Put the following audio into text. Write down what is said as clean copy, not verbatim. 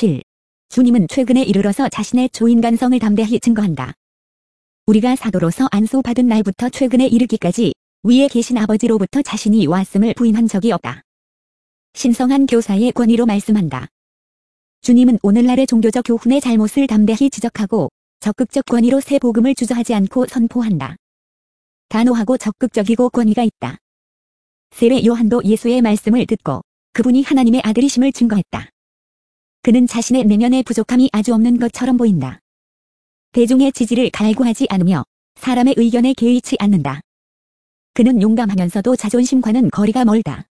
7. 주님은 최근에 이르러서 자신의 초인간성을 담대히 증거한다. 우리가 사도로서 안수받은 날부터 최근에 이르기까지 위에 계신 아버지로부터 자신이 왔음을 부인한 적이 없다. 신성한 교사의 권위로 말씀한다. 주님은 오늘날의 종교적 교훈의 잘못을 담대히 지적하고 적극적 권위로 새 복음을 주저하지 않고 선포한다. 단호하고 적극적이고 권위가 있다. 세례 요한도 예수의 말씀을 듣고 그분이 하나님의 아들이심을 증거했다. 그는 자신의 내면의 부족함이 아주 없는 것처럼 보인다. 대중의 지지를 갈구하지 않으며 사람의 의견에 개의치 않는다. 그는 용감하면서도 자존심과는 거리가 멀다.